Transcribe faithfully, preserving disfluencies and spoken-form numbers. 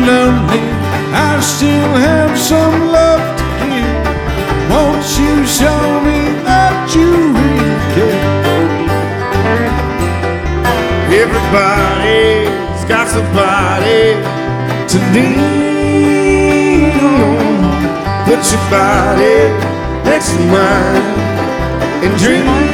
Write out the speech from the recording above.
lonely, I still have some love to give. Won't you show me that you really care? Everybody's got somebody to lean on. Put your body next to mine and dream.